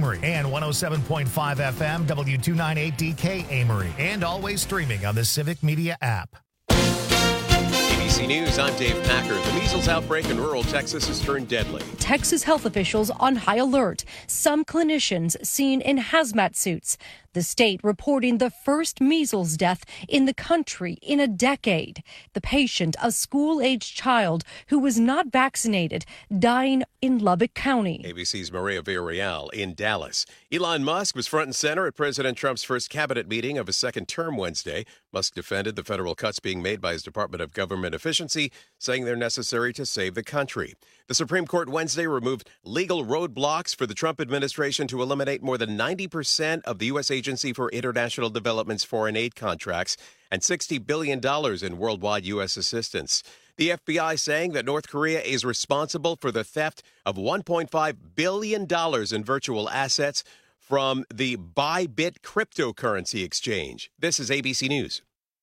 Amory, and 107.5 FM W298DK Amory, and always streaming on the Civic Media app. ABC News, I'm Dave Packer. The measles outbreak in rural Texas has turned deadly. Texas health officials on high alert. Some clinicians seen in hazmat suits. The state reporting the first measles death in the country in a decade. The patient, a school-aged child who was not vaccinated, dying in Lubbock County. ABC's Maria Villarreal in Dallas. Elon Musk was front and center at President Trump's first cabinet meeting of his second term Wednesday. Musk defended the federal cuts being made by his Department of Government Efficiency, saying they're necessary to save the country. The Supreme Court Wednesday removed legal roadblocks for the Trump administration to eliminate more than 90% of the U.S. Agency for International Development's foreign aid contracts and $60 billion in worldwide U.S. assistance. The FBI saying that North Korea is responsible for the theft of $1.5 billion in virtual assets from the Bybit cryptocurrency exchange. This is ABC News.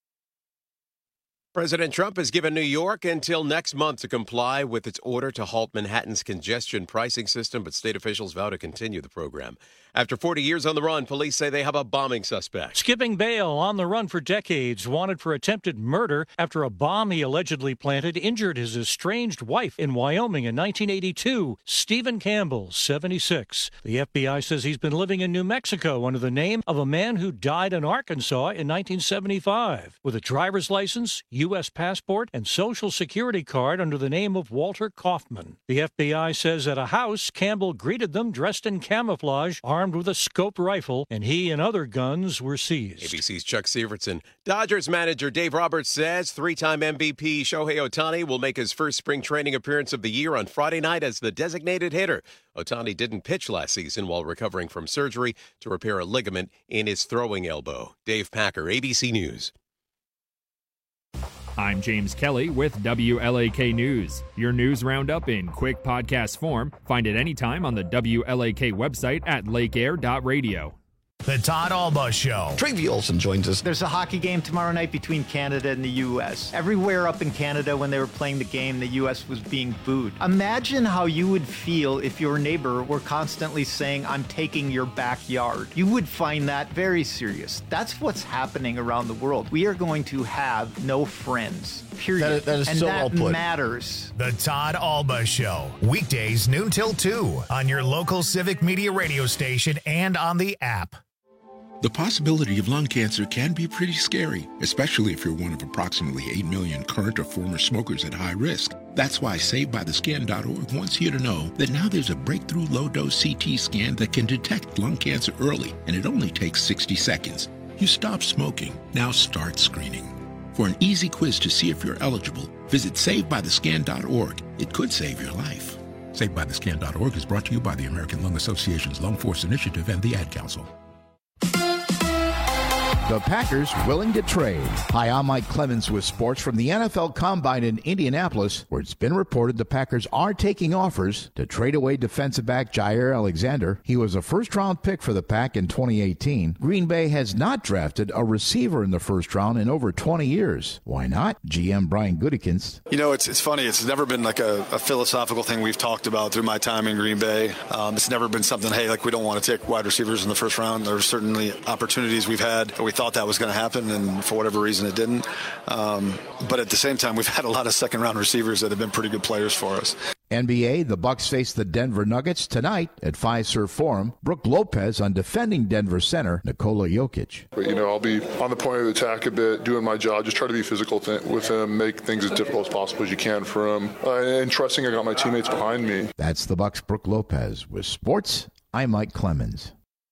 President Trump has given New York until next month to comply with its order to halt Manhattan's congestion pricing system, but state officials vow to continue the program. After 40 years on the run, police say they have a bombing suspect. Skipping bail, on the run for decades, wanted for attempted murder after a bomb he allegedly planted injured his estranged wife in Wyoming in 1982. Stephen Campbell, 76. The FBI says he's been living in New Mexico under the name of a man who died in Arkansas in 1975 with a driver's license, U.S. passport, and Social Security card under the name of Walter Kaufman. The FBI says at a house, Campbell greeted them dressed in camouflage, armed with a scoped rifle, and he and other guns were seized. ABC's Chuck Severson. Dodgers manager Dave Roberts says three-time MVP Shohei Ohtani will make his first spring training appearance of the year on Friday night as the designated hitter. Ohtani didn't pitch last season while recovering from surgery to repair a ligament in his throwing elbow. Dave Packer, ABC News. I'm James Kelly with WLAK News. Your news roundup in quick podcast form. Find it anytime on the WLAK website at lakeair.radio. The Todd Alba Show. Travie Olson joins us. There's a hockey game tomorrow night between Canada and the U.S. Everywhere up in Canada when they were playing the game, the U.S. was being booed. Imagine how you would feel if your neighbor were constantly saying, "I'm taking your backyard." You would find that very serious. That's what's happening around the world. We are going to have no friends. Period. That is and so that well put. matters. The Todd Alba Show. Weekdays noon till 2 on your local Civic Media radio station and on the app. The possibility of lung cancer can be pretty scary, especially if you're one of approximately 8 million current or former smokers at high risk. That's why SaveByTheScan.org wants you to know that now there's a breakthrough low-dose CT scan that can detect lung cancer early, and it only takes 60 seconds. You stop smoking. Now start screening. For an easy quiz to see if you're eligible, visit SaveByTheScan.org. It could save your life. SaveByTheScan.org is brought to you by the American Lung Association's Lung Force Initiative and the Ad Council. The Packers willing to trade. Hi, I'm Mike Clemens with sports from the NFL Combine in Indianapolis, where it's been reported the Packers are taking offers to trade away defensive back Jair Alexander. He was a first-round pick for the Pack in 2018. Green Bay has not drafted a receiver in the first round in over 20 years. Why not? GM Brian Gutekunst. You know, it's funny. It's never been like a philosophical thing we've talked about through my time in Green Bay. It's never been something, hey, like we don't want to take wide receivers in the first round. There's certainly opportunities we've had. We thought that was going to happen, and for whatever reason it didn't. But at the same time, we've had a lot of second-round receivers that have been pretty good players for us. NBA, the Bucks face the Denver Nuggets tonight at Fiserv Forum. Brook Lopez on defending Denver center Nikola Jokic. But, I'll be on the point of attack a bit, doing my job, just try to be physical with him, make things as difficult as possible as you can for him, and trusting I got my teammates behind me. That's the Bucks' Brook Lopez. With sports, I'm Mike Clemens.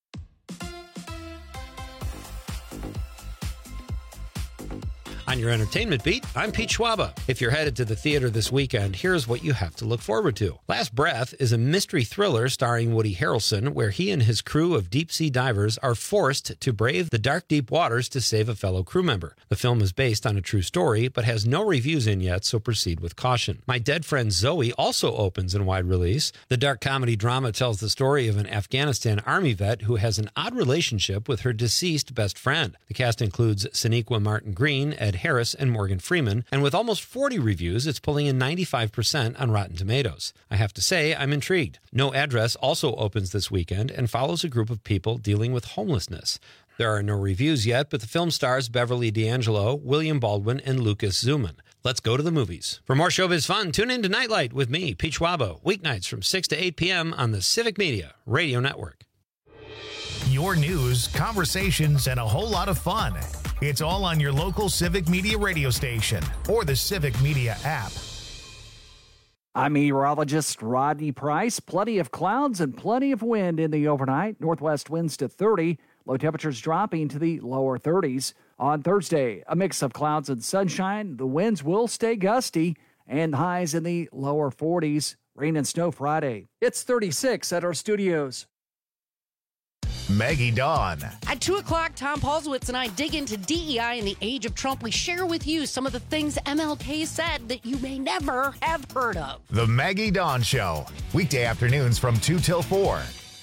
On your entertainment beat, I'm Pete Schwaba. If you're headed to the theater this weekend, here's what you have to look forward to. Last Breath is a mystery thriller starring Woody Harrelson, where he and his crew of deep-sea divers are forced to brave the dark, deep waters to save a fellow crew member. The film is based on a true story, but has no reviews in yet, so proceed with caution. My Dead Friend Zoe also opens in wide release. The dark comedy drama tells the story of an Afghanistan Army vet who has an odd relationship with her deceased best friend. The cast includes Sonequa Martin Green, Ed Harris and Morgan Freeman, and with almost 40 reviews, it's pulling in 95% on Rotten Tomatoes. I have to say, I'm intrigued. No Address also opens this weekend and follows a group of people dealing with homelessness. There are no reviews yet, but the film stars Beverly D'Angelo, William Baldwin, and Lucas Zuman. Let's go to the movies. For more showbiz fun, tune in to Nightlight with me, Pete Schwabo, weeknights from 6 to 8 p.m. on the Civic Media Radio Network. Your news, conversations, and a whole lot of fun. It's all on your local Civic Media radio station or the Civic Media app. I'm meteorologist Rodney Price. Plenty of clouds and plenty of wind in the overnight. Northwest winds to 30. Low temperatures dropping to the lower 30s. On Thursday, a mix of clouds and sunshine. The winds will stay gusty and highs in the lower 40s. Rain and snow Friday. It's 36 at our studios. Maggie Dawn. At 2 o'clock, Tom Paulswitz and I dig into DEI in the age of Trump. We share with you some of the things MLK said that you may never have heard of. The Maggie Dawn Show. Weekday afternoons from 2 till 4.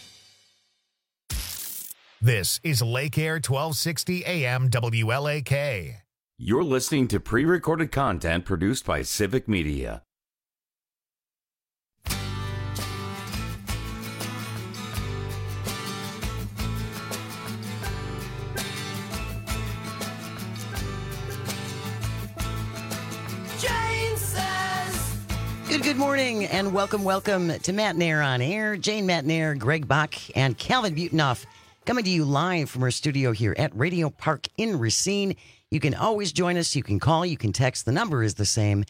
This is Lake Air 1260 AM WLAK. You're listening to pre-recorded content produced by Civic Media. Good morning, and welcome to Matt Nair on Air. Jane Matt Nair, Greg Bach, and Calvin Butonoff coming to you live from our studio here at Radio Park in Racine. You can always join us. You can call. You can text. The number is the same,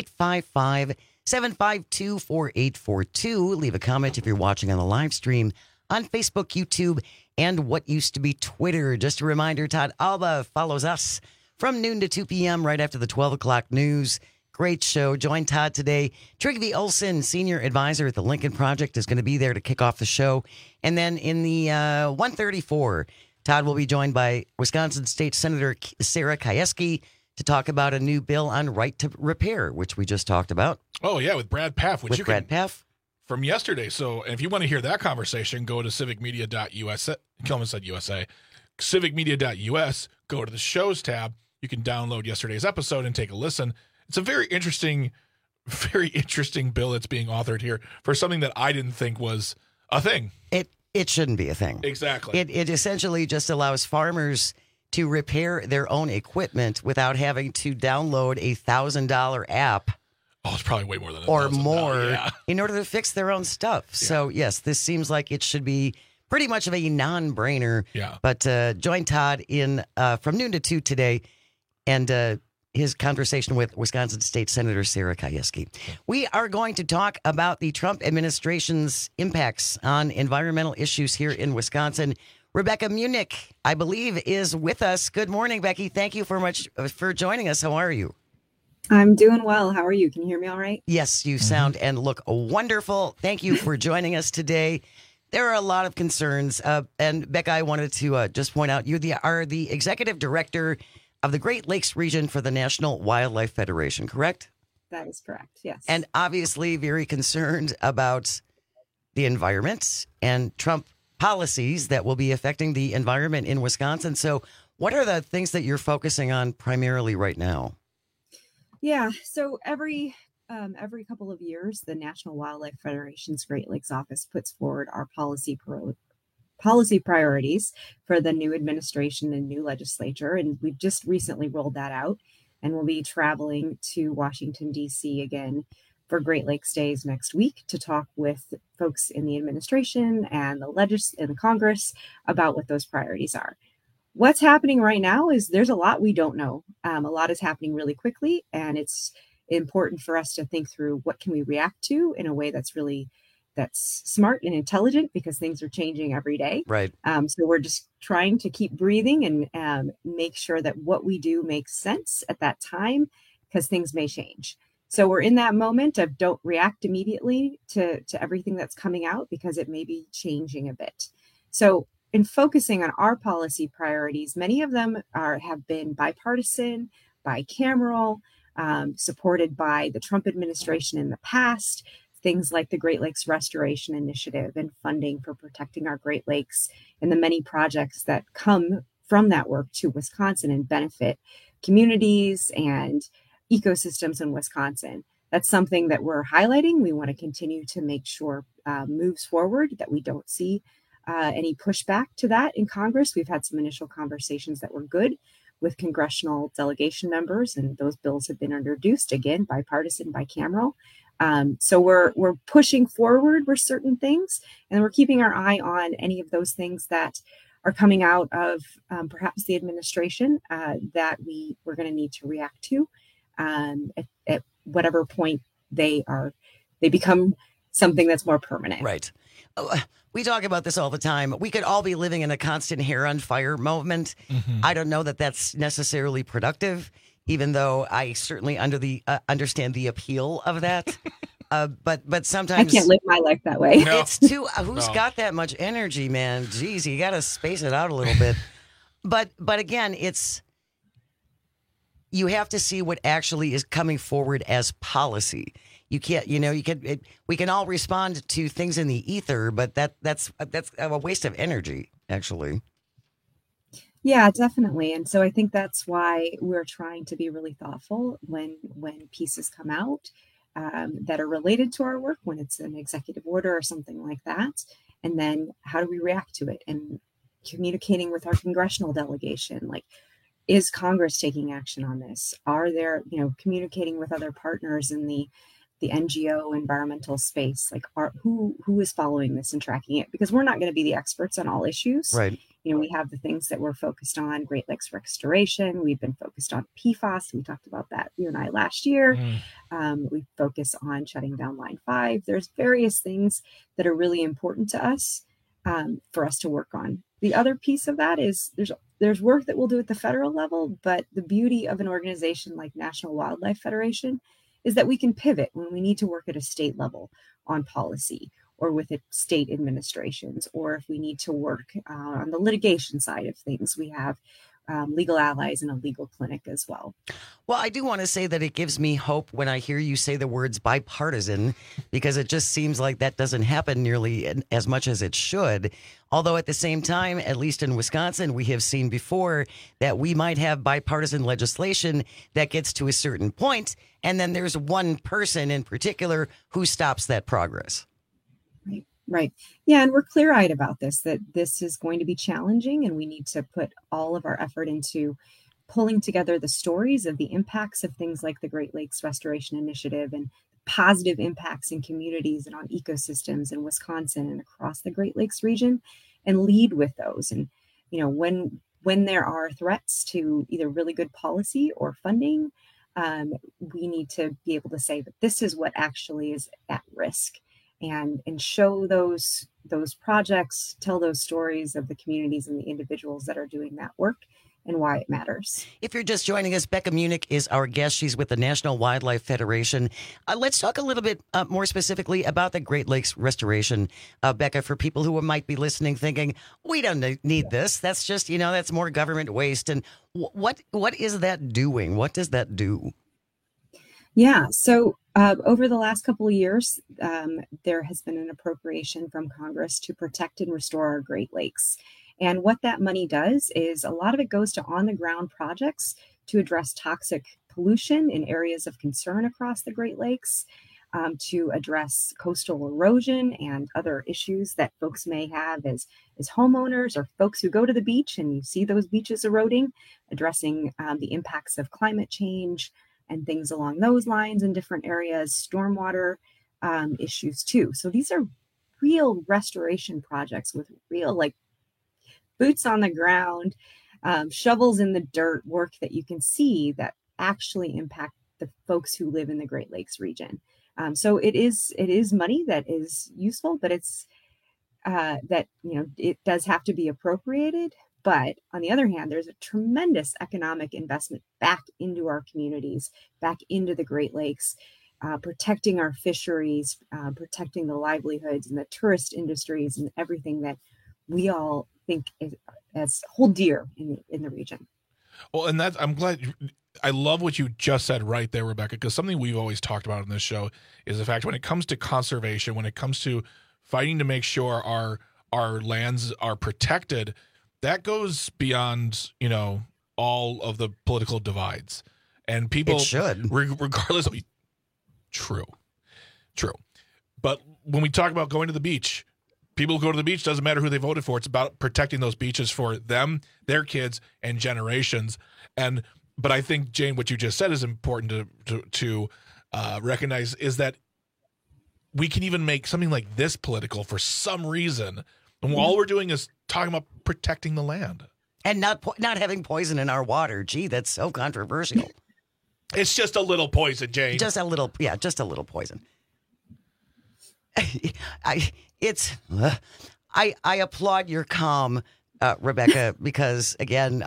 855-752-4842. Leave a comment if you're watching on the live stream on Facebook, YouTube, and what used to be Twitter. Just a reminder, Todd Alba follows us from noon to 2 p.m. right after the 12 o'clock news. Great show. Join Todd today. Trygve Olsen, senior advisor at the Lincoln Project, is going to be there to kick off the show. And then in the 1:34, Todd will be joined by Wisconsin State Senator Sarah Kieski to talk about a new bill on right to repair, which we just talked about. Oh, yeah, with Brad Paff. Brad Paff. From yesterday. So if you want to hear that conversation, go to civicmedia.us. Kelman said USA. Civicmedia.us. Go to the shows tab. You can download yesterday's episode and take a listen. It's a very interesting bill that's being authored here for something that I didn't think was a thing. It shouldn't be a thing. Exactly. It essentially just allows farmers to repair their own equipment without having to download a $1,000 app. Oh, it's probably way more than or more in order to fix their own stuff. Yeah. So yes, this seems like it should be pretty much of a non-brainer. Yeah. But join Todd in from noon to 2 today, and his conversation with Wisconsin State Senator Sarah Kieski. We are going to talk about the Trump administration's impacts on environmental issues here in Wisconsin. Rebecca Munich, I believe, is with us. Good morning, Becky. Thank you for joining us. How are you? I'm doing well. How are you? Can you hear me all right? Yes, you sound and look wonderful. Thank you for joining us today. There are a lot of concerns. And Becca, I wanted to just point out, you are the executive director of the Great Lakes region for the National Wildlife Federation, correct? That is correct, yes. And obviously very concerned about the environment and Trump policies that will be affecting the environment in Wisconsin. So what are the things that you're focusing on primarily right now? Yeah, so every couple of years, the National Wildlife Federation's Great Lakes office puts forward our policy priorities for the new administration and new legislature. And we've just recently rolled that out, and we'll be traveling to Washington, D.C. again for Great Lakes Days next week to talk with folks in the administration and the Congress about what those priorities are. What's happening right now is there's a lot we don't know. A lot is happening really quickly, and it's important for us to think through what can we react to in a way that's smart and intelligent, because things are changing every day. Right. So we're just trying to keep breathing and make sure that what we do makes sense at that time, because things may change. So we're in that moment of don't react immediately to everything that's coming out, because it may be changing a bit. So in focusing on our policy priorities, many of them have been bipartisan, bicameral, supported by the Trump administration in the past. Things like the Great Lakes Restoration Initiative and funding for protecting our Great Lakes, and the many projects that come from that work to Wisconsin and benefit communities and ecosystems in Wisconsin. That's something that we're highlighting. We want to continue to make sure moves forward, that we don't see any pushback to that in Congress. We've had some initial conversations that were good with congressional delegation members, and those bills have been introduced, again, bipartisan, bicameral. So we're pushing forward with certain things, and we're keeping our eye on any of those things that are coming out of perhaps the administration that we're going to need to react to at whatever point they become something that's more permanent. Right. We talk about this all the time. We could all be living in a constant hair on fire moment. Mm-hmm. I don't know that that's necessarily productive, even though I certainly understand the appeal of that. But sometimes I can't live my life that way. No. It's too. Who's got that much energy, man? Jeez, you got to space it out a little bit. But again, you have to see what actually is coming forward as policy. You can't, we can all respond to things in the ether, but that's a waste of energy, actually. Yeah, definitely. And so I think that's why we're trying to be really thoughtful when pieces come out that are related to our work, when it's an executive order or something like that. And then how do we react to it? And communicating with our congressional delegation, like, is Congress taking action on this? Are there, communicating with other partners in the NGO environmental space, like who is following this and tracking it? Because we're not going to be the experts on all issues. Right. We have the things that we're focused on, Great Lakes restoration. We've been focused on PFAS. We talked about that, you and I, last year. We focus on shutting down Line 5. There's various things that are really important to us for us to work on. The other piece of that is there's work that we'll do at the federal level, but the beauty of an organization like National Wildlife Federation is that we can pivot when we need to work at a state level on policy, or with state administrations, or if we need to work on the litigation side of things. We have legal allies and a legal clinic as well. Well, I do want to say that it gives me hope when I hear you say the words bipartisan, because it just seems like that doesn't happen nearly as much as it should. Although at the same time, at least in Wisconsin, we have seen before that we might have bipartisan legislation that gets to a certain point, and then there's one person in particular who stops that progress. Right. Yeah. And we're clear-eyed about this, that this is going to be challenging, and we need to put all of our effort into pulling together the stories of the impacts of things like the Great Lakes Restoration Initiative and positive impacts in communities and on ecosystems in Wisconsin and across the Great Lakes region, and lead with those. And, when there are threats to either really good policy or funding, we need to be able to say that this is what actually is at risk. And show those projects, tell those stories of the communities and the individuals that are doing that work and why it matters. If you're just joining us, Becca Munich is our guest. She's with the National Wildlife Federation. Let's talk a little bit more specifically about the Great Lakes restoration. Becca, for people who might be listening thinking, we don't need this. That's just, that's more government waste. And what is that doing? What does that do? Yeah. So over the last couple of years, there has been an appropriation from Congress to protect and restore our Great Lakes. And what that money does is a lot of it goes to on-the-ground projects to address toxic pollution in areas of concern across the Great Lakes, to address coastal erosion and other issues that folks may have as homeowners or folks who go to the beach and you see those beaches eroding, addressing the impacts of climate change and things along those lines in different areas, stormwater issues too. So these are real restoration projects with real boots on the ground, shovels in the dirt work that you can see that actually impact the folks who live in the Great Lakes region. So it is money that is useful, but it's it does have to be appropriated. But on the other hand, there's a tremendous economic investment back into our communities, back into the Great Lakes, protecting our fisheries, protecting the livelihoods and the tourist industries and everything that we all think as hold dear in the region. Well, and I'm glad. I love what you just said right there, Rebecca, because something we've always talked about in this show is the fact when it comes to conservation, when it comes to fighting to make sure our lands are protected, that goes beyond, all of the political divides. And people should, regardless of true. But when we talk about going to the beach, people who go to the beach, doesn't matter who they voted for. It's about protecting those beaches for them, their kids, and generations. But I think, Jane, what you just said is important to recognize is that we can even make something like this political for some reason. And all we're doing is talking about protecting the land. And not having poison in our water. Gee, that's so controversial. It's just a little poison, Jane. Just a little poison. I applaud your calm, Rebecca, because again,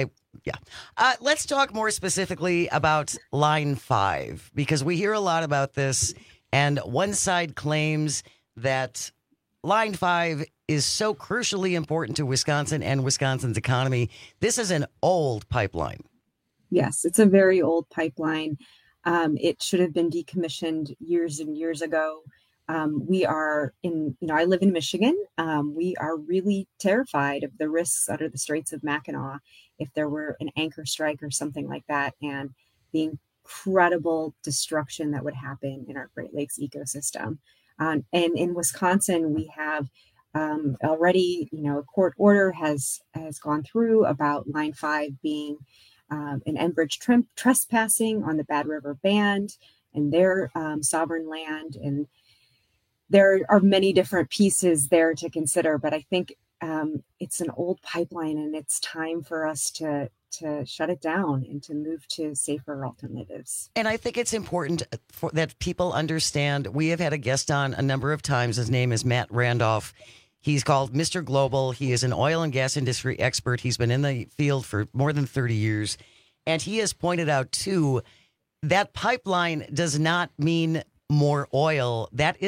let's talk more specifically about Line 5, because we hear a lot about this, and one side claims that Line 5 is so crucially important to Wisconsin and Wisconsin's economy. This is an old pipeline. Yes, it's a very old pipeline. It should have been decommissioned years and years ago. We are I live in Michigan. We are really terrified of the risks under the Straits of Mackinac if there were an anchor strike or something like that, and the incredible destruction that would happen in our Great Lakes ecosystem. And in Wisconsin, we have already, a court order has gone through about Line 5 being an Enbridge trespassing on the Bad River Band and their sovereign land. And there are many different pieces there to consider, but I think it's an old pipeline, and it's time for us to shut it down and to move to safer alternatives. And I think it's important that people understand. We have had a guest on a number of times. His name is Matt Randolph. He's called Mr. Global. He is an oil and gas industry expert. He's been in the field for more than 30 years. And he has pointed out, too, that pipeline does not mean more oil.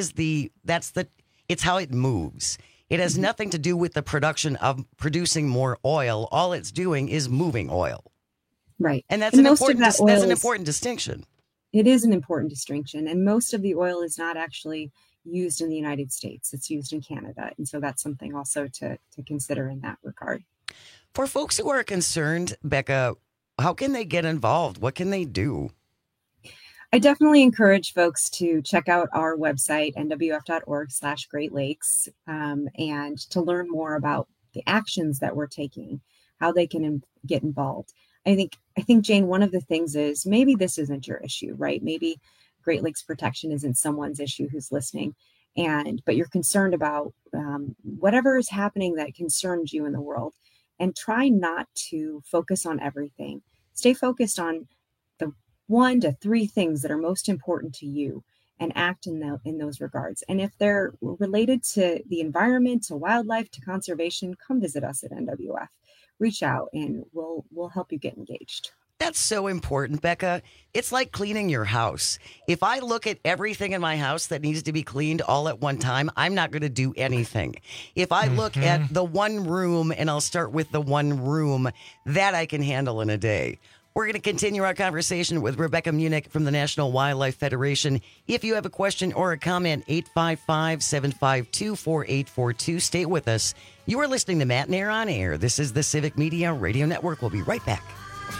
It's how it moves. It has nothing to do with the production of producing more oil. All it's doing is moving oil. Right. And that's an important distinction. It is an important distinction. And most of the oil is not actually used in the United States. It's used in Canada. And so that's something also to consider in that regard. For folks who are concerned, Becca, how can they get involved? What can they do? I definitely encourage folks to check out our website, nwf.org/Great Lakes, and to learn more about the actions that we're taking, how they can get involved. I think, Jane, one of the things is maybe this isn't your issue, right? Maybe Great Lakes protection isn't someone's issue who's listening, but you're concerned about whatever is happening that concerns you in the world, and try not to focus on everything. Stay focused on the 1 to 3 things that are most important to you, and act in those regards. And if they're related to the environment, to wildlife, to conservation, come visit us at NWF. Reach out, and we'll help you get engaged. That's so important, Becca. It's like cleaning your house. If I look at everything in my house that needs to be cleaned all at one time, I'm not going to do anything. If I look at the one room, and I'll start with the one room, that I can handle in a day. We're going to continue our conversation with Rebecca Munich from the National Wildlife Federation. If you have a question or a comment, 855-752-4842. Stay with us. You are listening to Matt Nair on Air. This is the Civic Media Radio Network. We'll be right back.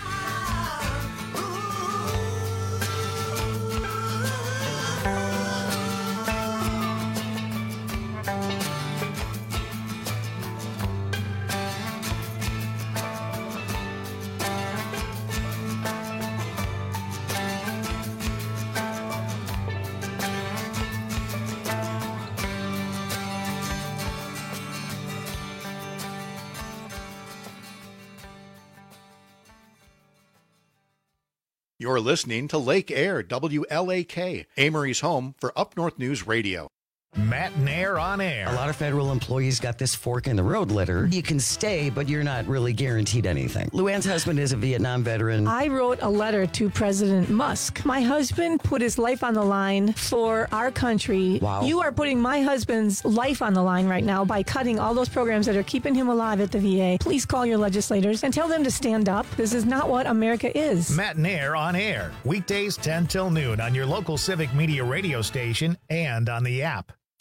You're listening to Lake Air, WLAK, Amory's home for Up North News Radio. Matt Nair on Air. A lot of federal employees got this fork in the road letter. You can stay, but you're not really guaranteed anything. Luann's husband is a Vietnam veteran. I wrote a letter to President Musk. My husband put his life on the line for our country. Wow. You are putting my husband's life on the line right now by cutting all those programs that are keeping him alive at the VA. Please call your legislators and tell them to stand up. This is not what America is. Matt Nair on Air. Weekdays 10 till noon on your local Civic Media radio station and on the app.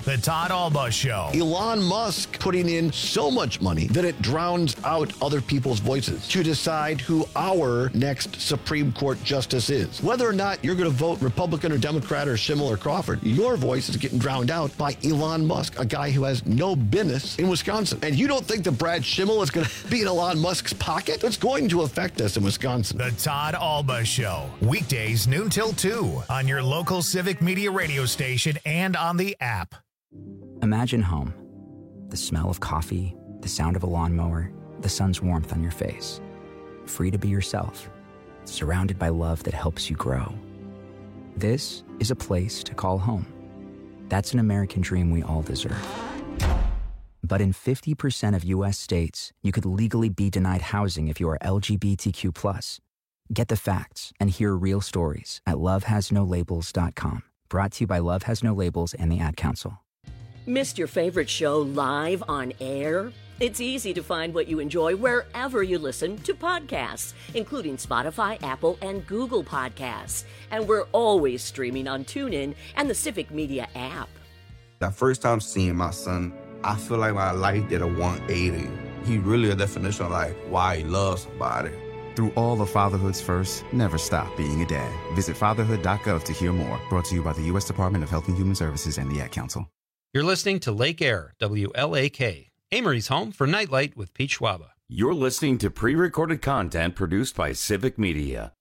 The Todd Alba Show. Elon Musk putting in so much money that it drowns out other people's voices to decide who our next Supreme Court justice is. Whether or not you're going to vote Republican or Democrat or Schimmel or Crawford, your voice is getting drowned out by Elon Musk, a guy who has no business in Wisconsin. And you don't think that Brad Schimmel is going to be in Elon Musk's pocket? It's going to affect us in Wisconsin. The Todd Alba Show. Weekdays noon till 2 on your local Civic Media radio station and on the app. Imagine home. The smell of coffee, the sound of a lawnmower, the sun's warmth on your face. Free to be yourself, surrounded by love that helps you grow. This is a place to call home. That's an American dream we all deserve. But in 50% of U.S. states, you could legally be denied housing if you are LGBTQ+. Get the facts and hear real stories at lovehasnolabels.com. Brought to you by Love Has No Labels and the Ad Council. Missed your favorite show live on air? It's easy to find what you enjoy wherever you listen to podcasts, including Spotify, Apple, and Google Podcasts. And we're always streaming on TuneIn and the Civic Media app. The first time seeing my son, I feel like my life did a 180. He really a definition of like why he loves somebody. Through all of fatherhood's first, never stop being a dad. Visit fatherhood.gov to hear more. Brought to you by the U.S. Department of Health and Human Services and the Ad Council. You're listening to Lake Air, WLAK, Amory's home for Nightlight with Pete Schwaba. You're listening to pre-recorded content produced by Civic Media.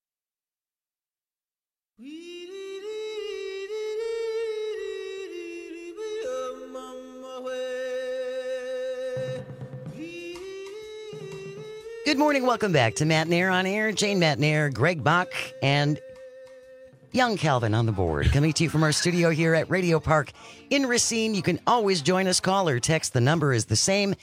Good morning. Welcome back to Matt and Air on Air. Jane Matt and Air, Greg Bach, and young Calvin on the board. Coming to you from our studio here at Radio Park in Racine. You can always join us. Call or text. The number is the same,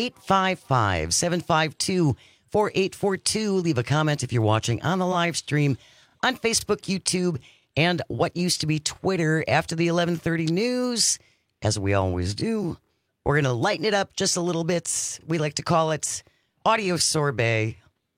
855-752-4842. Leave a comment if you're watching on the live stream on Facebook, YouTube, and what used to be Twitter. After the 11:30 news, as we always do, we're going to lighten it up just a little bit. We like to call it Audio Sorbet.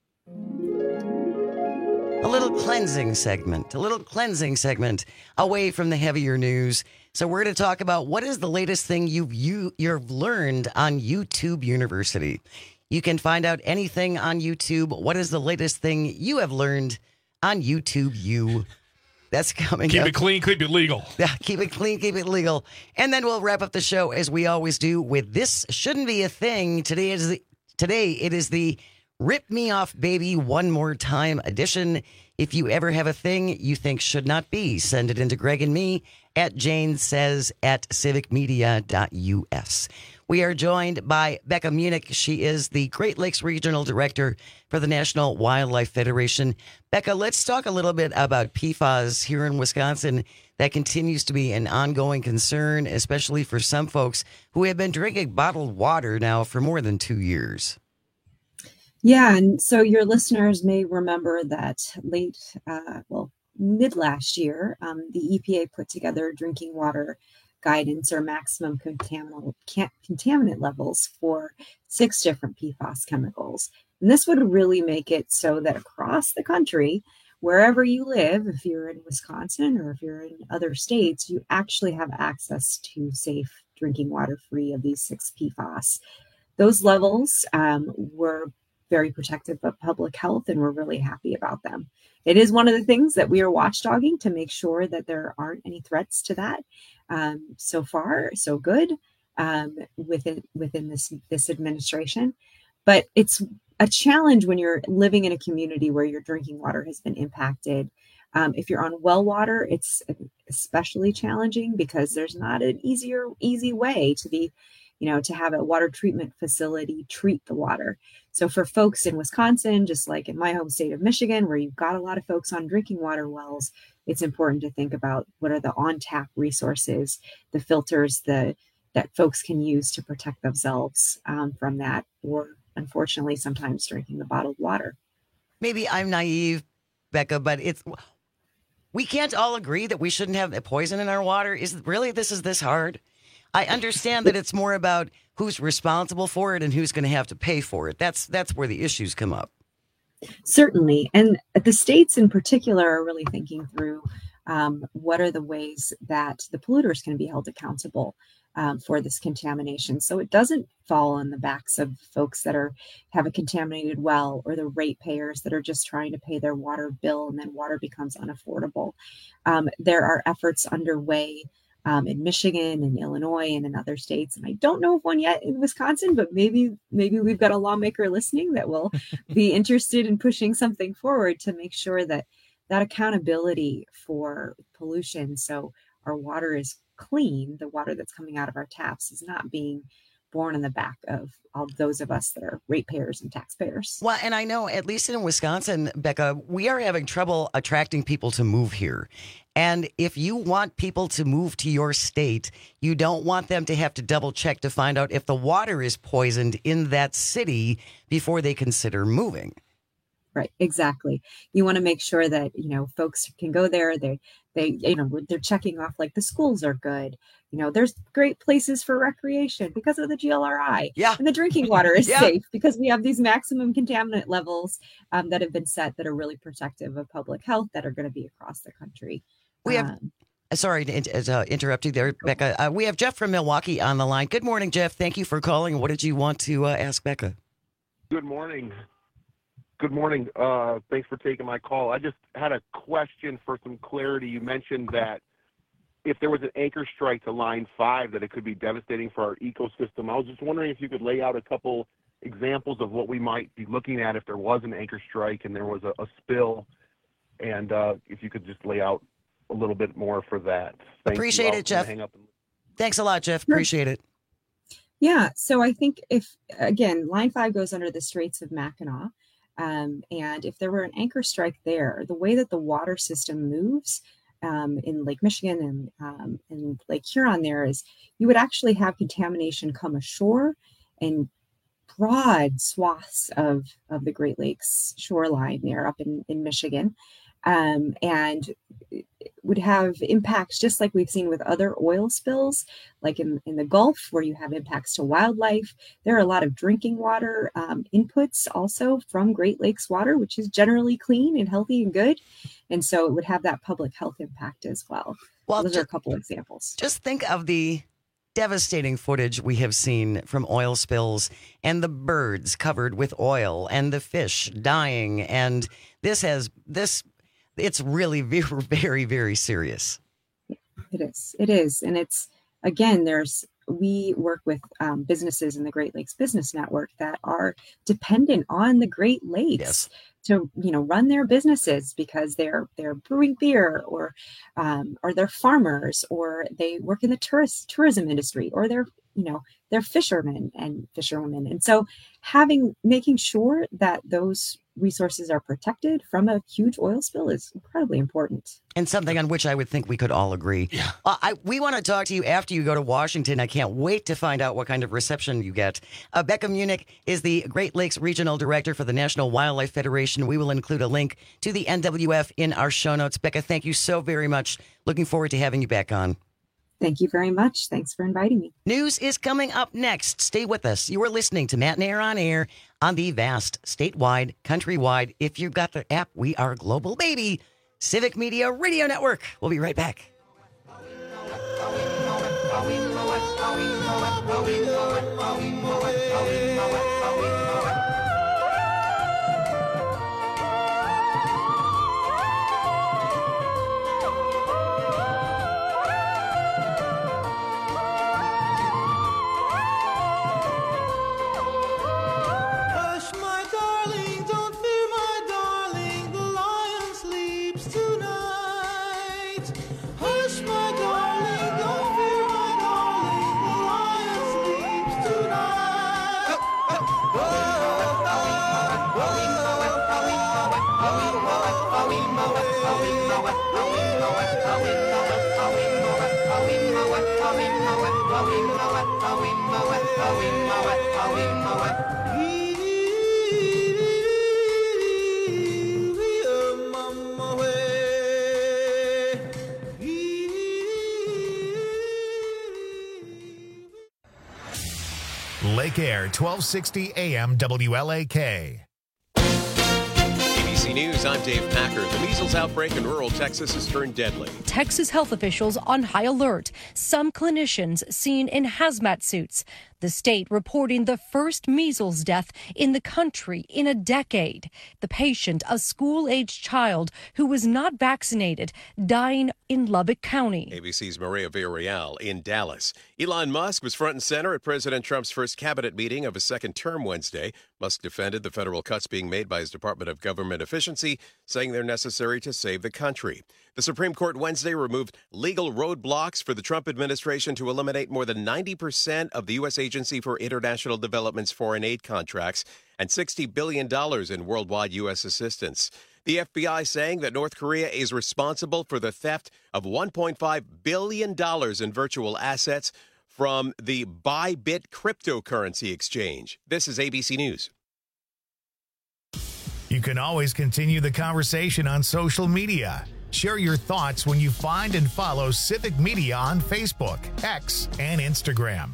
A little cleansing segment away from the heavier news. So we're going to talk about what is the latest thing you've learned on YouTube University. You can find out anything on YouTube. What is the latest thing you have learned on YouTube U? That's coming up. Keep it clean, keep it legal. Yeah, keep it clean, keep it legal. And then we'll wrap up the show as we always do with This Shouldn't Be a Thing. Today it is the Rip Me Off Baby One More Time edition. If you ever have a thing you think should not be, send it into Greg and me at janesays@civicmedia.us. We are joined by Becca Munich. She is the Great Lakes Regional Director for the National Wildlife Federation. Becca, let's talk a little bit about PFAS here in Wisconsin. That continues to be an ongoing concern, especially for some folks who have been drinking bottled water now for more than 2 years. Yeah, and so your listeners may remember that mid last year, the EPA put together drinking water guidance or maximum contaminant levels for 6 different PFAS chemicals. And this would really make it so that across the country, wherever you live, if you're in Wisconsin or if you're in other states, you actually have access to safe drinking water free of these 6 PFAS. Those levels were very protective of public health, and we're really happy about them. It is one of the things that we are watchdogging to make sure that there aren't any threats to that. So far, so good within this administration. But it's a challenge when you're living in a community where your drinking water has been impacted. If you're on well water, it's especially challenging because there's not an easy way to have a water treatment facility treat the water. So for folks in Wisconsin, just like in my home state of Michigan, where you've got a lot of folks on drinking water wells, it's important to think about what are the on-tap resources, the filters that folks can use to protect themselves from that, or unfortunately, sometimes drinking the bottled water. Maybe I'm naive, Becca, but we can't all agree that we shouldn't have poison in our water. Is this hard? I understand that it's more about who's responsible for it and who's going to have to pay for it. That's where the issues come up. Certainly. And the states in particular are really thinking through what are the ways that the polluters can be held accountable for this contamination, so it doesn't fall on the backs of folks that have a contaminated well, or the ratepayers that are just trying to pay their water bill and then water becomes unaffordable. There are efforts underway in Michigan and Illinois and in other states, and I don't know of one yet in Wisconsin, but maybe we've got a lawmaker listening that will be interested in pushing something forward to make sure that accountability for pollution, so our water is clean, the water that's coming out of our taps is not being borne on the back of all those of us that are ratepayers and taxpayers. Well, and I know, at least in Wisconsin, Becca, we are having trouble attracting people to move here. And if you want people to move to your state, you don't want them to have to double check to find out if the water is poisoned in that city before they consider moving. Right, exactly. You want to make sure that, folks can go there. They're checking off, like, the schools are good. There's great places for recreation because of the GLRI. Yeah. And the drinking water is safe because we have these maximum contaminant levels that have been set that are really protective of public health that are going to be across the country. We have, sorry to interrupt you there, Becca. We have Jeff from Milwaukee on the line. Good morning, Jeff. Thank you for calling. What did you want to ask Becca? Good morning. Good morning. Thanks for taking my call. I just had a question for some clarity. You mentioned that if there was an anchor strike to Line 5, that it could be devastating for our ecosystem. I was just wondering if you could lay out a couple examples of what we might be looking at if there was an anchor strike and there was a spill, and if you could just lay out a little bit more for that. Appreciate it, Jeff. Thanks a lot, Jeff. Appreciate it. Yeah. So I think Line 5 goes under the Straits of Mackinac. And if there were an anchor strike there, the way that the water system moves in Lake Michigan and Lake Huron there is you would actually have contamination come ashore in broad swaths of the Great Lakes shoreline there up in Michigan, and would have impacts just like we've seen with other oil spills, like in the Gulf, where you have impacts to wildlife. There are a lot of drinking water inputs also from Great Lakes water, which is generally clean and healthy and good. And so it would have that public health impact as well. Well, those are a couple examples. Just think of the devastating footage we have seen from oil spills and the birds covered with oil and the fish dying. And it's really very, very, very serious. It is. And it's, again, we work with businesses in the Great Lakes Business Network that are dependent on the Great Lakes to, run their businesses because they're brewing beer or they're farmers, or they work in the tourism industry, or they're fishermen and fisherwomen. And so making sure that those resources are protected from a huge oil spill is incredibly important. And something on which I would think we could all agree. Yeah. We want to talk to you after you go to Washington. I can't wait to find out what kind of reception you get. Becca Munich is the Great Lakes Regional Director for the National Wildlife Federation. We will include a link to the NWF in our show notes. Becca, thank you so very much. Looking forward to having you back on. Thank you very much. Thanks for inviting me. News is coming up next. Stay with us. You are listening to Matt and Air on Air on the vast, statewide, countrywide, if you've got the app, we are global, baby, Civic Media Radio Network. We'll be right back. Lake Air, 1260 AM WLAK. ABC ABC News, I'm Dave Packer. The measles outbreak in rural Texas has turned deadly. Texas health officials on high alert. Some clinicians seen in hazmat suits. The state reporting the first measles death in the country in a decade. The patient, a school-aged child who was not vaccinated, dying in Lubbock County. ABC's Maria Villarreal in Dallas. Elon Musk was front and center at President Trump's first cabinet meeting of his second term Wednesday. Musk defended the federal cuts being made by his Department of Government Efficiency, saying they're necessary to save the country. The Supreme Court Wednesday removed legal roadblocks for the Trump administration to eliminate more than 90% of the U.S. Agency for International Development's foreign aid contracts and $60 billion in worldwide U.S. assistance. The FBI saying that North Korea is responsible for the theft of $1.5 billion in virtual assets from the Bybit cryptocurrency exchange. This is ABC News. You can always continue the conversation on social media. Share your thoughts when you find and follow Civic Media on Facebook, X, and Instagram.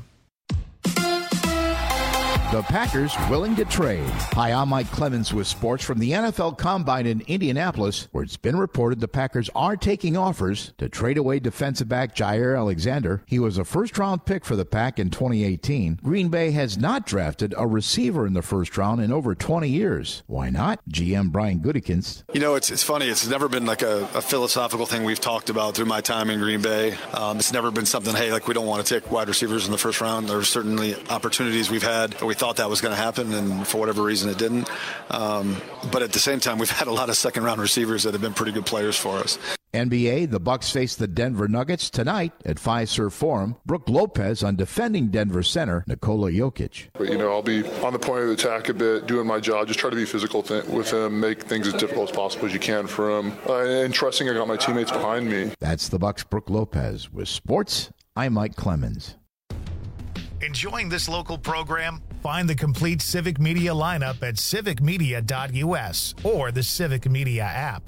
The Packers willing to trade. Hi, I'm Mike Clemens with sports from the NFL Combine in Indianapolis, where it's been reported the Packers are taking offers to trade away defensive back Jair Alexander. He was a first-round pick for the Pack in 2018. Green Bay has not drafted a receiver in the first round in over 20 years. Why not? GM Brian Gutekunst. You know, it's funny. It's never been like a philosophical thing we've talked about through my time in Green Bay. It's never been something, hey, like we don't want to take wide receivers in the first round. There's certainly opportunities we've had. We thought that was going to happen, and for whatever reason it didn't. But at the same time, we've had a lot of second-round receivers that have been pretty good players for us. NBA, the Bucks face the Denver Nuggets tonight at Fiserv Forum. Brook Lopez on defending Denver center Nikola Jokic. But, I'll be on the point of attack a bit, doing my job, just try to be physical with him, make things as difficult as possible as you can for him, and trusting I got my teammates behind me. That's the Bucks' Brook Lopez. With sports, I'm Mike Clemens. Enjoying this local program? Find the complete Civic Media lineup at civicmedia.us or the Civic Media app.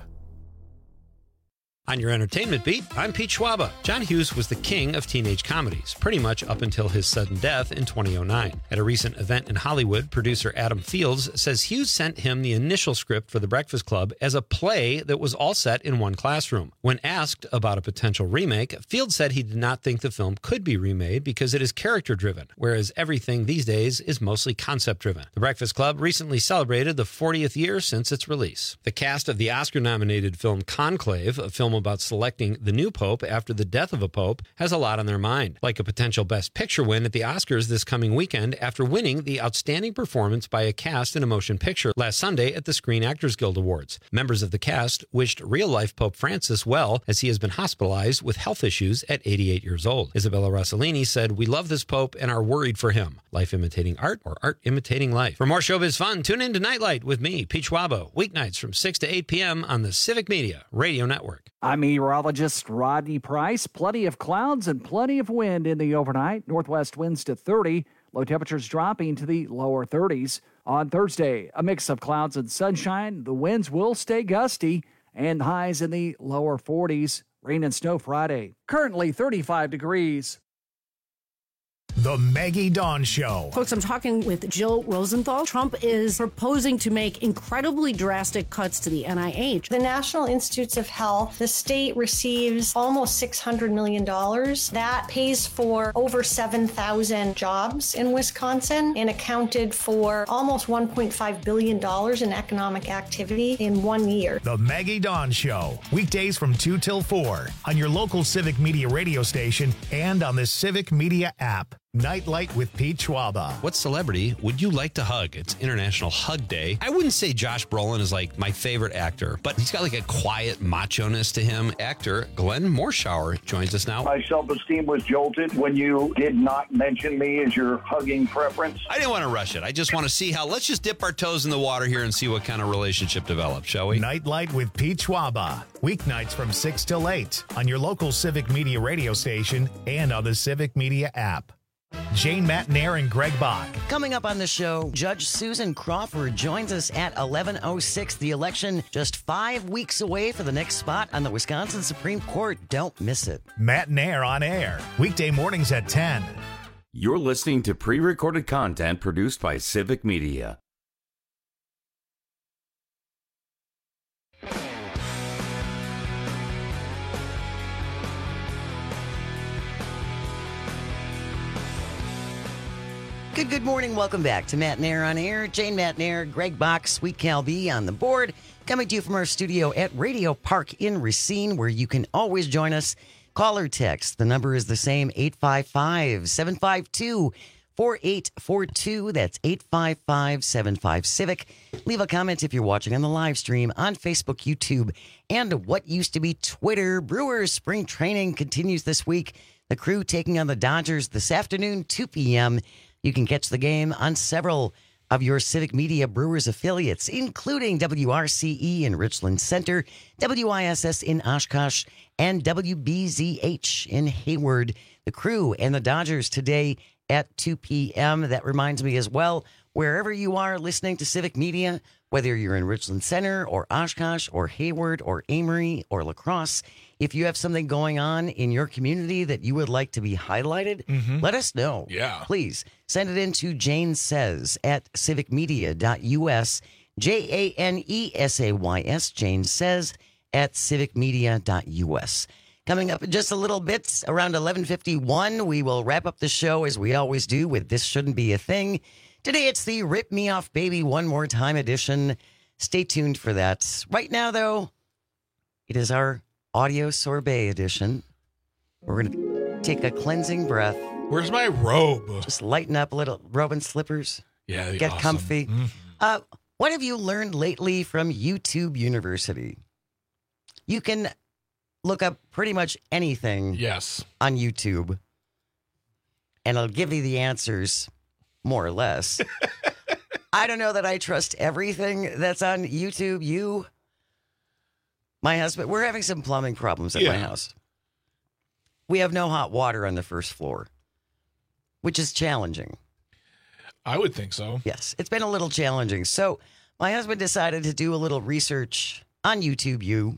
On your entertainment beat, I'm Pete Schwaba. John Hughes was the king of teenage comedies, pretty much up until his sudden death in 2009. At a recent event in Hollywood, producer Adam Fields says Hughes sent him the initial script for The Breakfast Club as a play that was all set in one classroom. When asked about a potential remake, Fields said he did not think the film could be remade because it is character-driven, whereas everything these days is mostly concept-driven. The Breakfast Club recently celebrated the 40th year since its release. The cast of the Oscar-nominated film Conclave, a film about selecting the new pope after the death of a pope, has a lot on their mind, like a potential Best Picture win at the Oscars this coming weekend after winning the Outstanding Performance by a Cast in a Motion Picture last Sunday at the Screen Actors Guild Awards. Members of the cast wished real-life Pope Francis well, as he has been hospitalized with health issues at 88 years old. Isabella Rossellini said, "We love this pope and are worried for him. Life imitating art or art imitating life." For more showbiz fun, tune in to Nightlight with me, Pete Schwaba, weeknights from 6 to 8 p.m. on the Civic Media Radio Network. I'm meteorologist Rodney Price. Plenty of clouds and plenty of wind in the overnight. Northwest winds to 30. Low temperatures dropping to the lower 30s. On Thursday, a mix of clouds and sunshine. The winds will stay gusty and highs in the lower 40s. Rain and snow Friday. Currently 35 degrees. The Maggie Dawn Show. Folks, I'm talking with Jill Rosenthal. Trump is proposing to make incredibly drastic cuts to the NIH. The National Institutes of Health, the state receives almost $600 million. That pays for over 7,000 jobs in Wisconsin and accounted for almost $1.5 billion in economic activity in 1 year. The Maggie Dawn Show. Weekdays from 2 till 4 on your local Civic Media radio station and on the Civic Media app. Nightlight with Pete Schwaba. What celebrity would you like to hug? It's International Hug Day. I wouldn't say Josh Brolin is like my favorite actor, but he's got like a quiet macho-ness to him. Actor Glenn Morshower joins us now. My self-esteem was jolted when you did not mention me as your hugging preference. I didn't want to rush it. I just want to see how, let's just dip our toes in the water here and see what kind of relationship develops, shall we? Nightlight with Pete Schwaba. Weeknights from 6 till 8 on your local Civic Media radio station and on the Civic Media app. Jane Matnair and Greg Bach. Coming up on the show, Judge Susan Crawford joins us at 11:06. The election just 5 weeks away for the next spot on the Wisconsin Supreme Court. Don't miss it. Matnair on air, weekday mornings at 10. You're listening to pre-recorded content produced by Civic Media. Good morning. Welcome back to Matt Nair on Air. Jane Matt Nair, Greg Bach, Sweet Cal B on the board. Coming to you from our studio at Radio Park in Racine, where you can always join us. Call or text. The number is the same, 855-752-4842. That's 855-75-CIVIC. Leave a comment if you're watching on the live stream on Facebook, YouTube, and what used to be Twitter. Brewers spring training continues this week. The Crew taking on the Dodgers this afternoon, 2 p.m. You can catch the game on several of your Civic Media Brewers affiliates, including WRCE in Richland Center, WISS in Oshkosh, and WBZH in Hayward. The Crew and the Dodgers today at 2 p.m. That reminds me as well, wherever you are listening to Civic Media, whether you're in Richland Center or Oshkosh or Hayward or Amory or La Crosse, if you have something going on in your community that you would like to be highlighted, let us know. Yeah. Please send it in to Jane Says at civicmedia.us, JANESAYS, Jane Says at civicmedia.us. Coming up in just a little bit, around 11:51, we will wrap up the show as we always do with This Shouldn't Be a Thing. Today it's the Rip Me Off Baby One More Time edition. Stay tuned for that. Right now, though, it is our audio sorbet edition. We're going to take a cleansing breath. Where's my robe? Just lighten up a little. Robe and slippers. Yeah, get awesome. comfy. What have you learned lately from YouTube University? You can look up pretty much anything on YouTube, and it'll give you the answers, more or less. I don't know that I trust everything that's on YouTube. My husband, we're having some plumbing problems at my house. We have no hot water on the first floor, which is challenging. I would think so. Yes, it's been a little challenging. So my husband decided to do a little research on YouTube,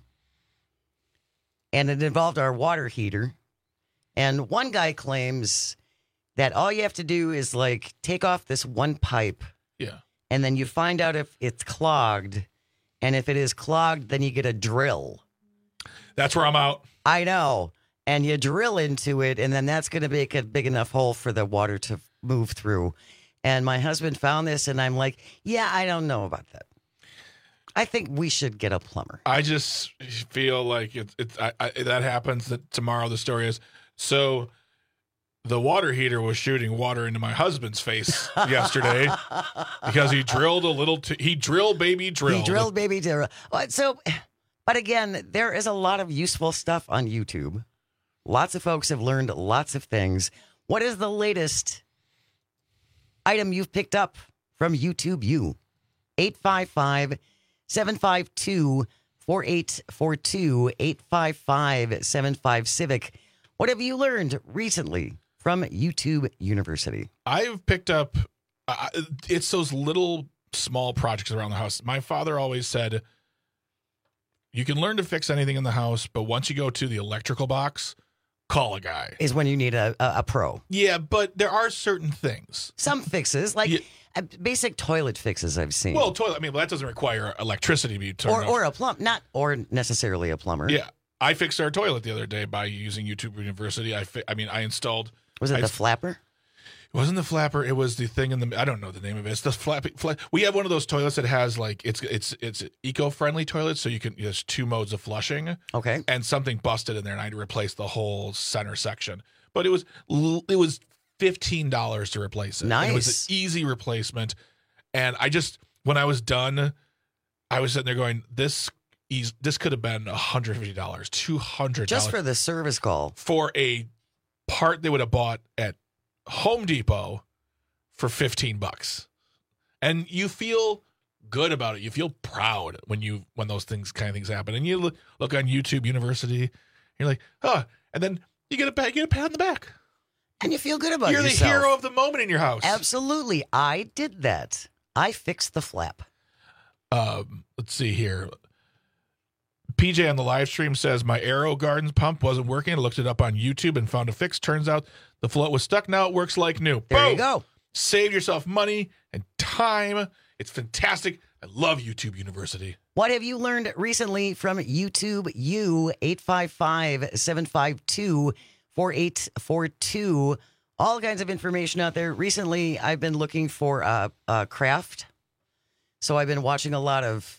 and it involved our water heater. And one guy claims that all you have to do is like take off this one pipe. Yeah. And then you find out if it's clogged. And if it is clogged, then you get a drill. That's where I'm out. I know. And you drill into it, and then that's going to make a big enough hole for the water to move through. And my husband found this, and I'm like, yeah, I don't know about that. I think we should get a plumber. I just feel like that happens. That tomorrow the story is so. The water heater was shooting water into my husband's face yesterday because he drilled a little. He drilled baby drill. He drilled baby drill. So, but again, there is a lot of useful stuff on YouTube. Lots of folks have learned lots of things. What is the latest item you've picked up from YouTube? 855-752-4842, 855-75-CIVIC. What have you learned recently from YouTube University? I've picked up, it's those little small projects around the house. My father always said, you can learn to fix anything in the house, but once you go to the electrical box, call a guy. Is when you need a pro. Yeah, but there are certain things. Some fixes, like basic toilet fixes I've seen. Well, toilet, that doesn't require electricity to be turned or a plumb, or necessarily a plumber. Yeah. I fixed our toilet the other day by using YouTube University. I installed. Was it the flapper? It wasn't the flapper. It was the thing in the. I don't know the name of it. It's the flap. We have one of those toilets that has like it's eco-friendly toilet, so you can. There's two modes of flushing. Okay. And something busted in there, and I had to replace the whole center section. But it was $15 to replace it. Nice. And it was an easy replacement, and when I was done, I was sitting there going, this could have been $150, $200 just for the service call for a part they would have bought at Home Depot for $15, and you feel good about it. You feel proud when those things happen, and you look on YouTube University. You're like, and then you get a pat on the back, and you feel good about yourself. You're the hero of the moment in your house. Absolutely, I did that. I fixed the flap. Let's see here. PJ on the live stream says, my Aero Gardens pump wasn't working. I looked it up on YouTube and found a fix. Turns out the float was stuck. Now it works like new. There Boom! you go. Save yourself money and time. It's fantastic. I love YouTube University. What have you learned recently from YouTube? 855-752-4842. All kinds of information out there. Recently, I've been looking for craft. So I've been watching a lot of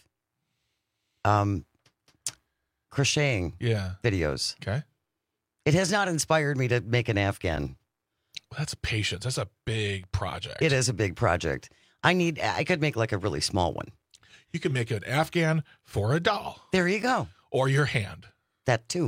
crocheting videos. Okay. It has not inspired me to make an Afghan. That's patience. That's a big project. It is a big project. I could make like a really small one. You can make an Afghan for a doll. There you go. Or your hand. That too.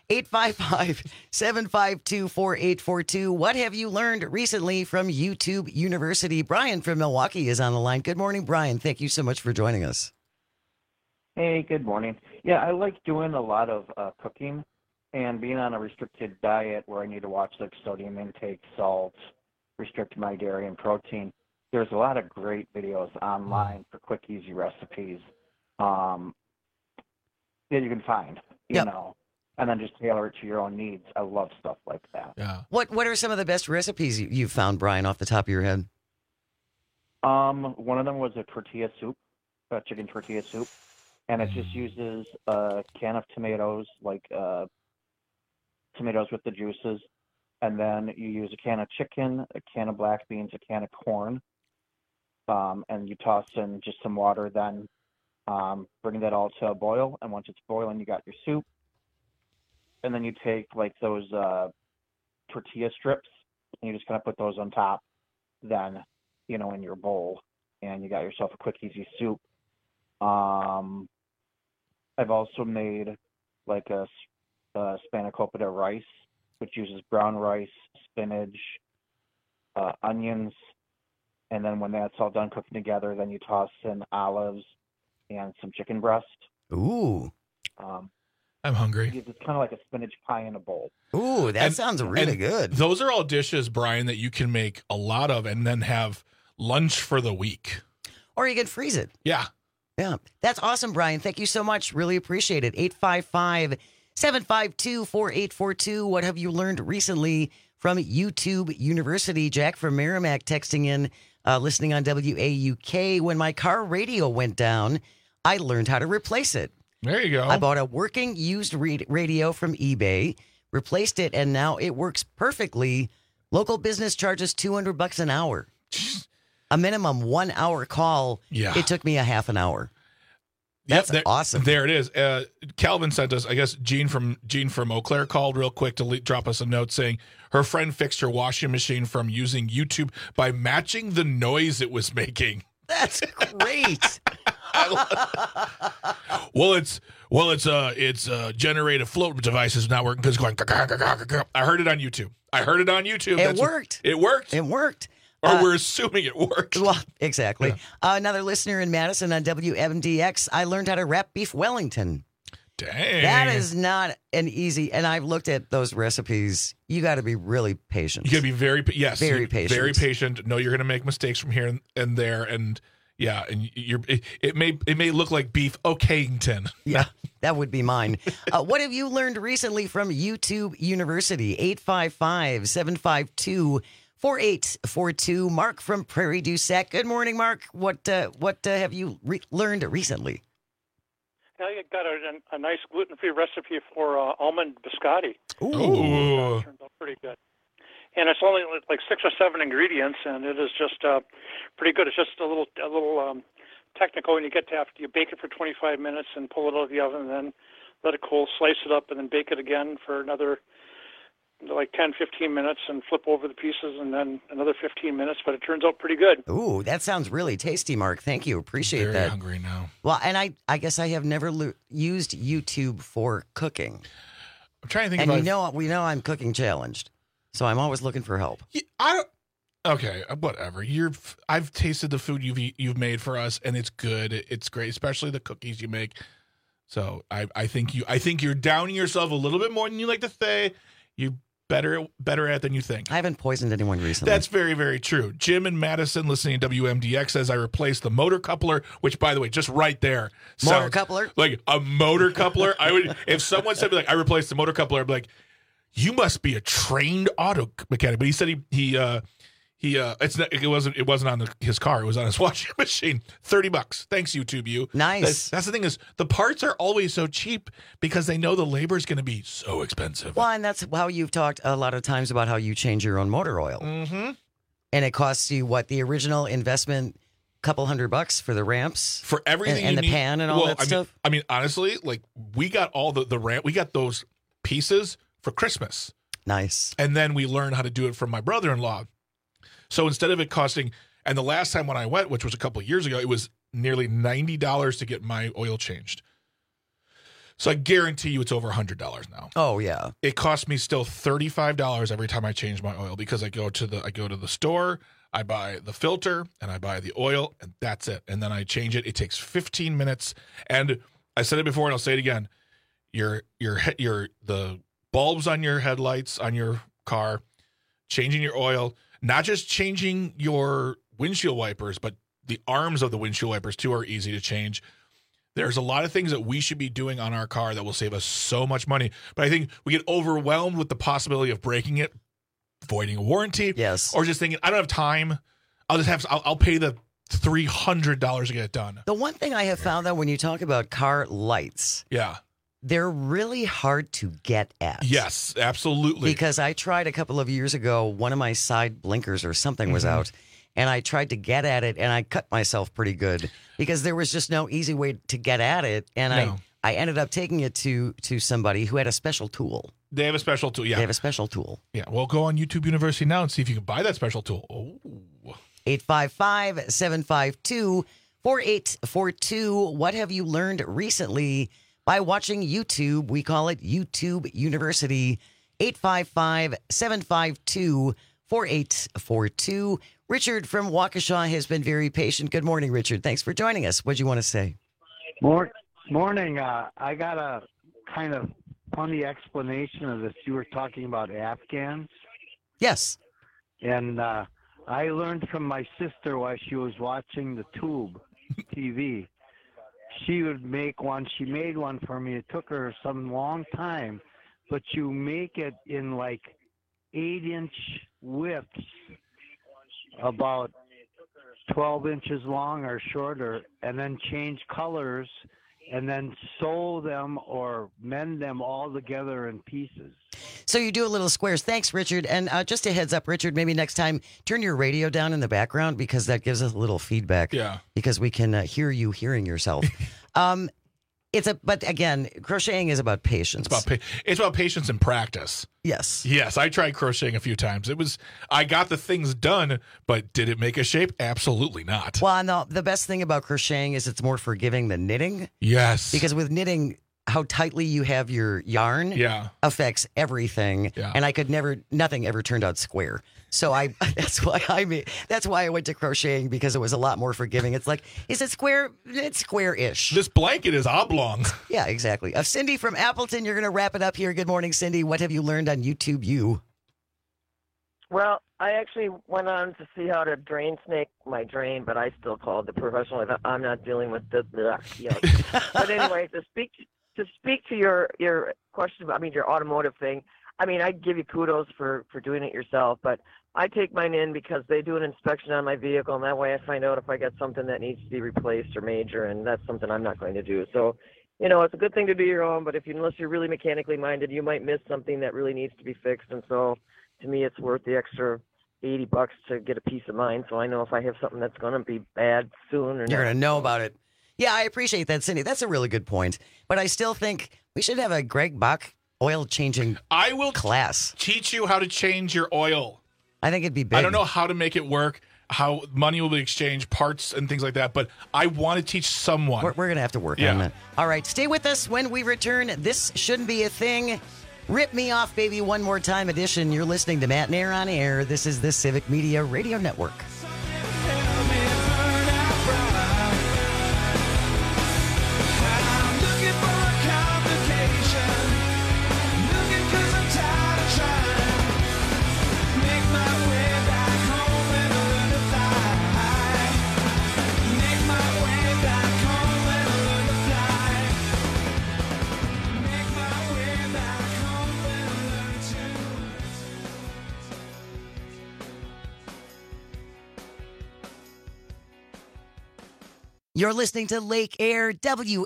855-752-4842. What have you learned recently from YouTube University? Brian from Milwaukee is on the line. Good morning, Brian. Thank you so much for joining us. Hey, good morning. Yeah, I like doing a lot of cooking and being on a restricted diet where I need to watch like sodium intake, salt, restrict my dairy and protein. There's a lot of great videos online for quick, easy recipes that you can find, you know, and then just tailor it to your own needs. I love stuff like that. Yeah. What are some of the best recipes you've found, Brian, off the top of your head? One of them was a tortilla soup, a chicken tortilla soup, and it just uses a can of tomatoes, like tomatoes with the juices, and then you use a can of chicken, a can of black beans, a can of corn, and you toss in just some water, then bring that all to a boil, and once it's boiling, you got your soup, and then you take like those tortilla strips, and you just kind of put those on top, then, you know, in your bowl, and you got yourself a quick, easy soup. I've also made like a spanakopita rice, which uses brown rice, spinach, onions, and then when that's all done cooking together, then you toss in olives and some chicken breast. Ooh. I'm hungry. It's kind of like a spinach pie in a bowl. Ooh, that sounds really good. Those are all dishes, Brian, that you can make a lot of and then have lunch for the week. Or you can freeze it. Yeah. Yeah. That's awesome, Brian. Thank you so much. Really appreciate it. 855-752-4842. What have you learned recently from YouTube University? Jack from Merrimack texting in, listening on WAUK. When my car radio went down, I learned how to replace it. There you go. I bought a working used radio from eBay, replaced it, and now it works perfectly. Local business charges $200 an hour. A minimum 1 hour call. Yeah. It took me a half an hour. That's awesome. There it is. Calvin sent us, I guess, Jean from Eau Claire called real quick to drop us a note saying her friend fixed her washing machine from using YouTube by matching the noise it was making. That's great. It's generated float device is not working because it's going. I heard it on YouTube. It worked. It worked. It worked. Or we're assuming it worked. Well, exactly. Yeah. Another listener in Madison on WMDX. I learned how to wrap beef Wellington. Dang. That is not an easy, and I've looked at those recipes. You got to be really patient. You got to be very patient. Very patient. Know you're going to make mistakes from here and there, and yeah, and it may look like beef Okington. Yeah, that would be mine. What have you learned recently from YouTube University? 855-752-4842. Mark from Prairie du Sac. Good morning, Mark. What have you learned recently? I got a nice gluten-free recipe for almond biscotti. Ooh. Turned out pretty good. And it's only like 6 or 7 ingredients, and it is just pretty good. It's just a little technical, and you bake it for 25 minutes and pull it out of the oven, and then let it cool, slice it up, and then bake it again for another like 10, 15 minutes and flip over the pieces, and then another 15 minutes, but it turns out pretty good. Ooh, that sounds really tasty, Mark. Thank you. Appreciate that. Very hungry now. Well, and I guess I have never used YouTube for cooking. I'm trying to think and we know I'm cooking challenged, so I'm always looking for help. Okay, whatever. I've tasted the food you've made for us, and it's good. It's great, especially the cookies you make. So I think you're downing yourself a little bit more than you like to say. You better at it than you think. I haven't poisoned anyone recently. That's very, very true. Jim in Madison, listening to WMDX, says I replaced the motor coupler, which, by the way, just right there, motor coupler, like a motor coupler. I would, if someone said like I replaced the motor coupler, I'd be like, you must be a trained auto mechanic. But he said he It wasn't on his car. It was on his washing machine. $30. Thanks, YouTube. You nice. That's the thing is the parts are always so cheap because they know the labor is going to be so expensive. Well, and that's how you've talked a lot of times about how you change your own motor oil, and it costs you what the original investment, couple $100 for the ramps, for everything, and the pan and all that stuff. I mean, honestly, like we got all the ramp, we got those pieces for Christmas. Nice, and then we learned how to do it from my brother-in-law. So instead of it costing, and the last time when I went, which was a couple of years ago, it was nearly $90 to get my oil changed. So I guarantee you it's over $100 now. Oh yeah. It costs me still $35 every time I change my oil because I go to the store, I buy the filter and I buy the oil and that's it. And then I change it. It takes 15 minutes. And I said it before and I'll say it again. The bulbs on your headlights on your car, changing your oil, not just changing your windshield wipers, but the arms of the windshield wipers too are easy to change. There's a lot of things that we should be doing on our car that will save us so much money. But I think we get overwhelmed with the possibility of breaking it, voiding a warranty, yes, or just thinking, I don't have time. I'll pay the $300 to get it done. The one thing I have found that when you talk about car lights, yeah, they're really hard to get at. Yes, absolutely. Because I tried a couple of years ago, one of my side blinkers or something was out, and I tried to get at it, and I cut myself pretty good because there was just no easy way to get at it, and I ended up taking it to somebody who had a special tool. They have a special tool, yeah. They have a special tool. Yeah, well, go on YouTube University now and see if you can buy that special tool. Oh. 855-752-4842. What have you learned recently by watching YouTube? We call it YouTube University. 855-752-4842. Richard from Waukesha has been very patient. Good morning, Richard. Thanks for joining us. What do you want to say? Morning. I got a kind of funny explanation of this. You were talking about Afghans. Yes. And I learned from my sister while she was watching the Tube TV. She would make one. She made one for me. It took her some long time, but you make it in like 8-inch widths, about 12 inches long or shorter, and then change colors and then sew them or mend them all together in pieces. So you do a little squares. Thanks, Richard. And just a heads up, Richard, maybe next time turn your radio down in the background because that gives us a little feedback. Yeah. Because we can hear you hearing yourself. But again, crocheting is about patience. It's about patience and practice. Yes. Yes, I tried crocheting a few times. I got the things done, but did it make a shape? Absolutely not. Well, no, the best thing about crocheting is it's more forgiving than knitting. Yes. Because with knitting, how tightly you have your yarn affects everything. Yeah. And nothing ever turned out square. So that's why I went to crocheting, because it was a lot more forgiving. It's like, is it square? It's square-ish. This blanket is oblong. Yeah, exactly. Cindy from Appleton, you're going to wrap it up here. Good morning, Cindy. What have you learned on YouTube U? Well, I actually went on to see how to drain snake my drain, but I still called the professional. I'm not dealing with the But anyway, to speak to your question about, your automotive thing, I give you kudos for doing it yourself, but I take mine in because they do an inspection on my vehicle, and that way I find out if I got something that needs to be replaced or major, and that's something I'm not going to do. So, it's a good thing to do your own, but unless you're really mechanically minded, you might miss something that really needs to be fixed. And so, to me, it's worth the extra $80 to get a peace of mind, so I know if I have something that's going to be bad soon or you're going to know about it. Yeah, I appreciate that, Cindy. That's a really good point. But I still think we should have a Greg Bach oil changing class. Teach you how to change your oil. I think it'd be big. I don't know how to make it work, how money will be exchanged, parts and things like that, but I want to teach someone. We're going to have to work on that. All right, stay with us when we return. This shouldn't be a thing. Rip Me Off, Baby, One More Time edition. You're listening to Matt Nair on Air. This is the Civic Media Radio Network. You're listening to Lake Air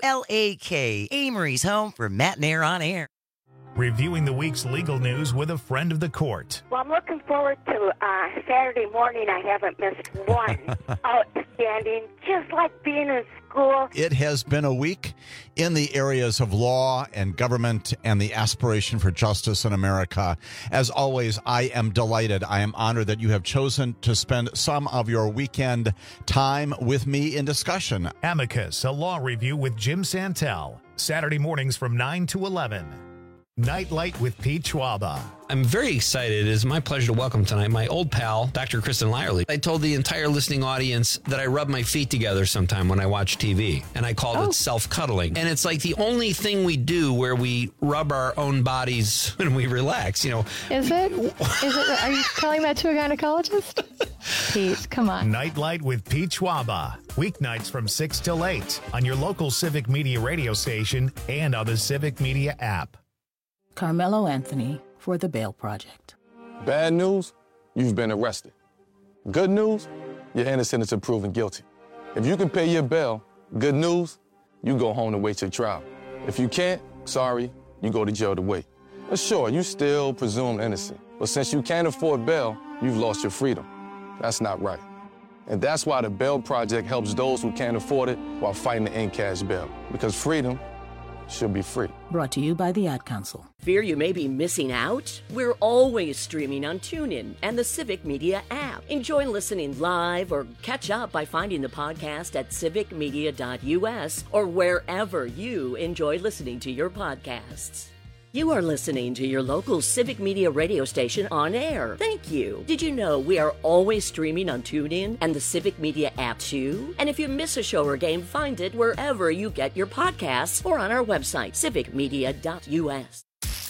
WLAK, Amory's home for Matt and Air on Air. Reviewing the week's legal news with a friend of the court. Well, I'm looking forward to Saturday morning. I haven't missed one. Outstanding, just like being in school. It has been a week in the areas of law and government and the aspiration for justice in America. As always, I am delighted. I am honored that you have chosen to spend some of your weekend time with me in discussion. Amicus, a law review with Jim Santel. Saturday mornings from 9 to 11. Nightlight with Pete Schwaba. I'm very excited. It is my pleasure to welcome tonight my old pal, Dr. Kristen Lyerly. I told the entire listening audience that I rub my feet together sometime when I watch TV, and I called it self-cuddling. And it's like the only thing we do where we rub our own bodies when we relax, you know. Is it? Are you telling that to a gynecologist? Pete, come on. Nightlight with Pete Schwaba. Weeknights from 6 till 8 on your local Civic Media radio station and on the Civic Media app. Carmelo Anthony for the Bail Project. Bad news, you've been arrested. Good news, you're innocent until proven guilty. If you can pay your bail, good news, you go home to wait your trial. If you can't, sorry, you go to jail to wait. But sure, you still presumed innocent. But since you can't afford bail, you've lost your freedom. That's not right. And that's why the Bail Project helps those who can't afford it while fighting to end cash bail. Because freedom should be free. Brought to you by the Ad Council. Fear you may be missing out? We're always streaming on TuneIn and the Civic Media app. Enjoy listening live or catch up by finding the podcast at civicmedia.us or wherever you enjoy listening to your podcasts. You are listening to your local Civic Media radio station on air. Thank you. Did you know we are always streaming on TuneIn and the Civic Media app too? And if you miss a show or game, find it wherever you get your podcasts or on our website, civicmedia.us.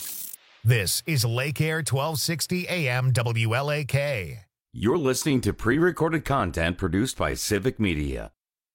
This is Lake Air 1260 AM WLAK. You're listening to pre-recorded content produced by Civic Media.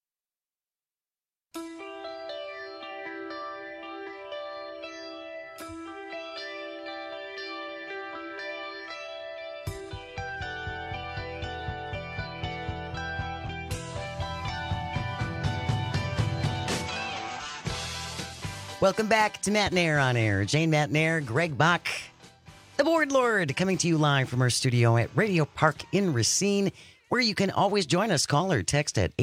Welcome back to Matt and Air on Air. Jane Matt and Air, Greg Bach, the Board Lord, coming to you live from our studio at Radio Park in Racine, where you can always join us. Call or text at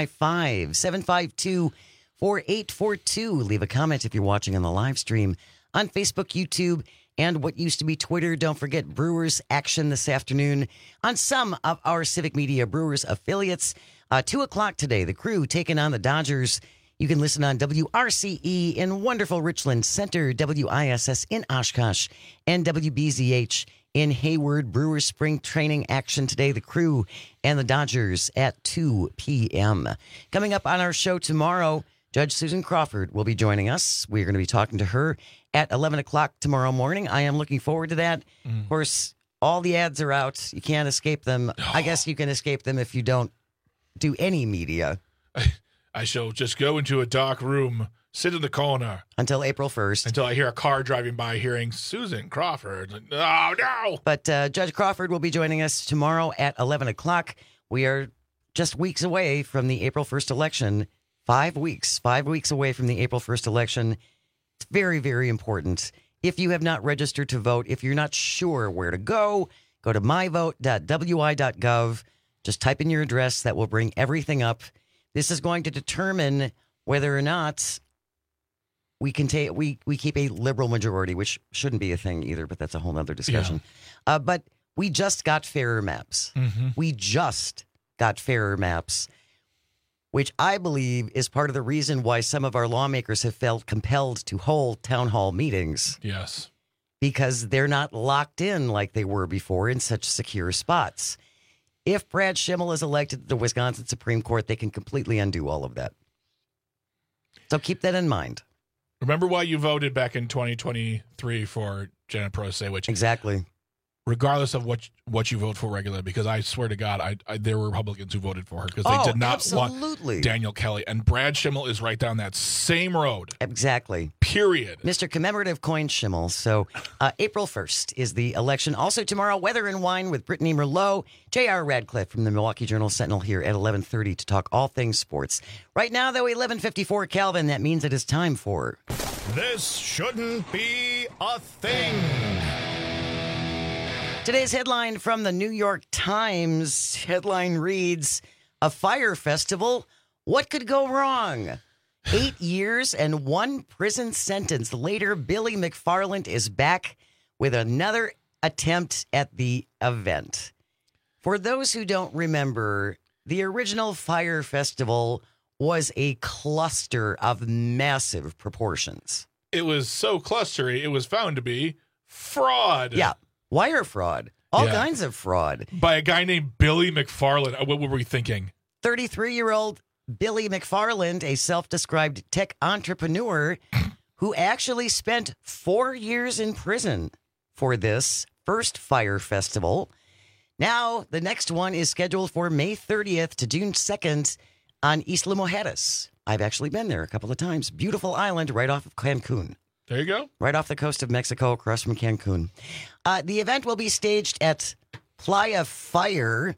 855-752-4842. Leave a comment if you're watching on the live stream on Facebook, YouTube, and what used to be Twitter. Don't forget Brewers action this afternoon on some of our Civic Media Brewers affiliates. 2 o'clock today, the Crew taking on the Dodgers. You can listen on WRCE in wonderful Richland Center, WISS in Oshkosh, and WBZH in Hayward. Brewers spring training action today. The Crew and the Dodgers at 2 p.m. Coming up on our show tomorrow, Judge Susan Crawford will be joining us. We're going to be talking to her at 11 o'clock tomorrow morning. I am looking forward to that. Of course, all the ads are out. You can't escape them. I guess you can escape them if you don't do any media. I shall just go into a dark room, sit in the corner. Until April 1st. Until I hear a car driving by hearing Susan Crawford. Like, oh, no! But Judge Crawford will be joining us tomorrow at 11 o'clock. We are just weeks away from the April 1st election. 5 weeks away from the April 1st election. It's very, very important. If you have not registered to vote, if you're not sure where to go to myvote.wi.gov. Just type in your address. That will bring everything up. This is going to determine whether or not we can we keep a liberal majority, which shouldn't be a thing either, but that's a whole other discussion. Yeah. But we just got fairer maps. Mm-hmm. We just got fairer maps, which I believe is part of the reason why some of our lawmakers have felt compelled to hold town hall meetings. Yes. Because they're not locked in like they were before in such secure spots. If Brad Schimmel is elected to the Wisconsin Supreme Court, they can completely undo all of that. So keep that in mind. Remember why you voted back in 2023 for Janet Prosewicz. Exactly. regardless of what you vote for regularly, because I swear to God, there were Republicans who voted for her because they did not want Daniel Kelly. And Brad Schimmel is right down that same road. Exactly. Period. Mr. Commemorative Coin Schimmel. So April 1st is the election. Also tomorrow, Weather and Wine with Brittany Merlot, J.R. Radcliffe from the Milwaukee Journal-Sentinel here at 11:30 to talk all things sports. Right now, though, 11:54, Calvin, that means it is time for... This shouldn't be a thing. Today's headline from the New York Times. Headline reads, "A fire festival? What could go wrong?" 8 years and 1 prison sentence later, Billy McFarland is back with another attempt at the event. For those who don't remember, the original fire festival was a cluster of massive proportions. It was so clustery, it was found to be fraud. Yeah. Wire fraud. All kinds of fraud. By a guy named Billy McFarland. What were we thinking? 33-year-old Billy McFarland, a self-described tech entrepreneur who actually spent 4 years in prison for this first fire festival. Now, the next one is scheduled for May 30th to June 2nd on Isla Mujeres. I've actually been there a couple of times. Beautiful island right off of Cancun. There you go. Right off the coast of Mexico, across from Cancun. The event will be staged at Playa Fire,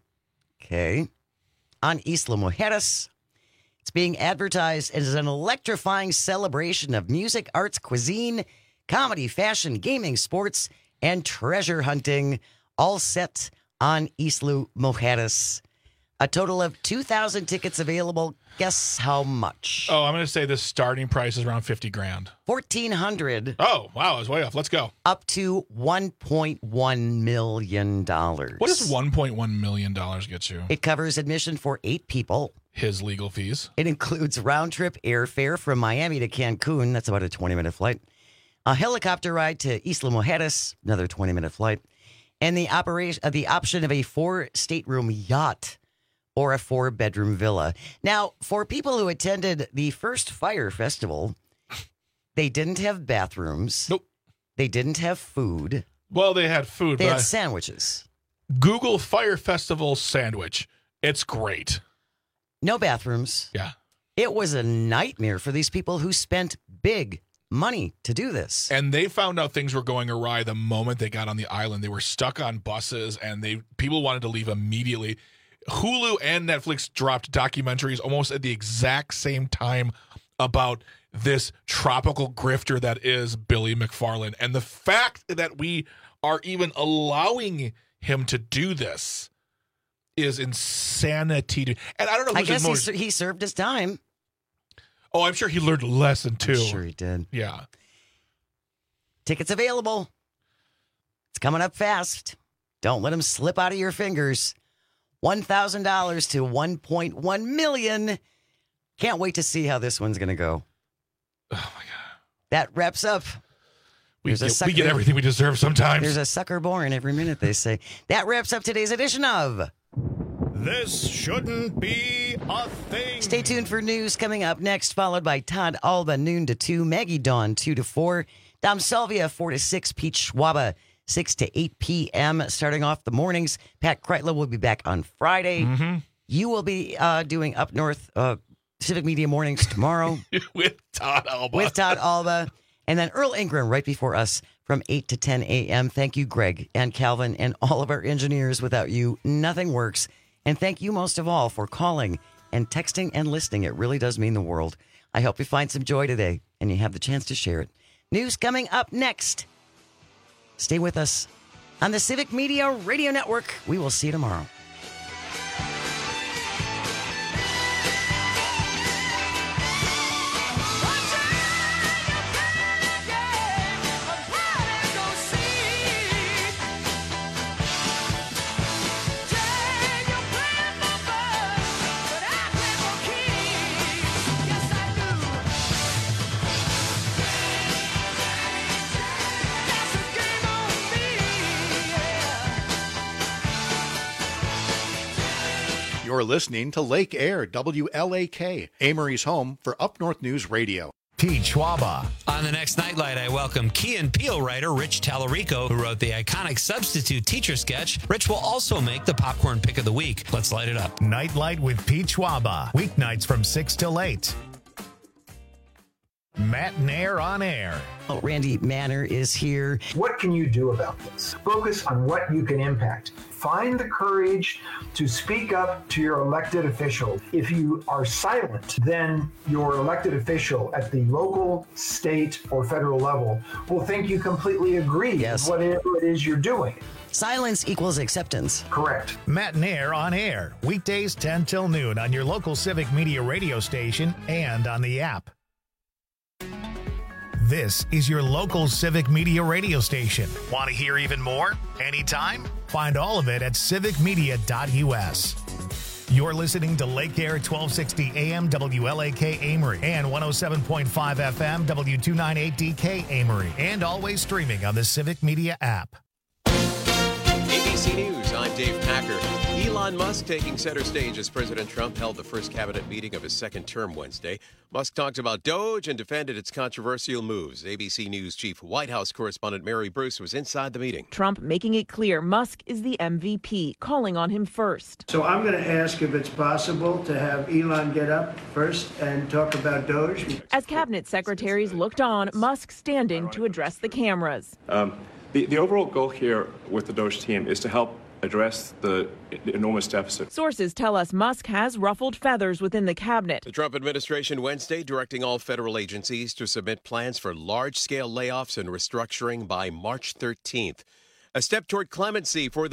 on Isla Mujeres. It's being advertised as an electrifying celebration of music, arts, cuisine, comedy, fashion, gaming, sports, and treasure hunting, all set on Isla Mujeres. A total of 2,000 tickets available. Guess how much? Oh, I'm going to say the starting price is around $50,000. $1,400. Oh, wow. I was way off. Let's go. Up to $1.1 million. What does $1.1 million get you? It covers admission for 8 people. His legal fees. It includes round-trip airfare from Miami to Cancun. That's about a 20-minute flight. A helicopter ride to Isla Mujeres, another 20-minute flight. And the option of a 4-stateroom yacht or a 4-bedroom villa. Now, for people who attended the first fire festival, they didn't have bathrooms. Nope. They didn't have food. Well, they had food. They had sandwiches. Google Fire Festival sandwich. It's great. No bathrooms. Yeah. It was a nightmare for these people who spent big money to do this. And they found out things were going awry the moment they got on the island. They were stuck on buses, and people wanted to leave immediately. Hulu and Netflix dropped documentaries almost at the exact same time about this tropical grifter that is Billy McFarland. And the fact that we are even allowing him to do this is insanity. And I don't know who's I guess he served his time. Oh, I'm sure he learned a lesson, too. I'm sure he did. Yeah. Tickets available. It's coming up fast. Don't let him slip out of your fingers. $1,000 to $1.1 million. Can't wait to see how this one's going to go. Oh, my God. That wraps up. We get everything we deserve sometimes. There's a sucker born every minute, they say. That wraps up today's edition of... This shouldn't be a thing. Stay tuned for news coming up next, followed by Todd Alba, noon to 2, Maggie Dawn, 2 to 4, Dom Salvia, 4 to 6, Pete Schwaba, 6 to 8 p.m. starting off the mornings. Pat Kreitler will be back on Friday. Mm-hmm. You will be doing Up North Civic Media Mornings tomorrow. With Todd Alba. And then Earl Ingram right before us from 8 to 10 a.m. Thank you, Greg and Calvin and all of our engineers. Without you, nothing works. And thank you most of all for calling and texting and listening. It really does mean the world. I hope you find some joy today and you have the chance to share it. News coming up next. Stay with us on the Civic Media Radio Network. We will see you tomorrow. You're listening to Lake Air, WLAK, Amory's home for Up North News Radio. Pete Schwaba. On the next Nightlight, I welcome Key and Peele writer Rich Tallarico, who wrote the iconic Substitute Teacher sketch. Rich will also make the popcorn pick of the week. Let's light it up. Nightlight with Pete Schwaba. Weeknights from 6 till 8. Matt Nair on air. Oh, Randy Manner is here. What can you do about this? Focus on what you can impact. Find the courage to speak up to your elected official. If you are silent, then your elected official at the local, state, or federal level will think you completely agree with whatever it is you're doing. Silence equals acceptance. Correct. Matt Nair on air. Weekdays 10 till noon on your local Civic Media radio station and on the app. This is your local Civic Media radio station. Want to hear even more? Anytime? Find all of it at civicmedia.us. You're listening to Lake Air 1260 AM WLAK Amory and 107.5 FM W298DK Amory, and always streaming on the Civic Media app. ABC News, I'm Dave Packer. Elon Musk taking center stage as President Trump held the first cabinet meeting of his second term Wednesday. Musk talked about Doge and defended its controversial moves. ABC News chief White House correspondent Mary Bruce was inside the meeting. Trump making it clear Musk is the MVP, calling on him first. So I'm going to ask if it's possible to have Elon get up first and talk about Doge. As cabinet secretaries looked on, Musk standing to address the cameras. The overall goal here with the Doge team is to help address the enormous deficit. Sources tell us Musk has ruffled feathers within the cabinet. The Trump administration Wednesday directing all federal agencies to submit plans for large-scale layoffs and restructuring by March 13th. A step toward clemency for the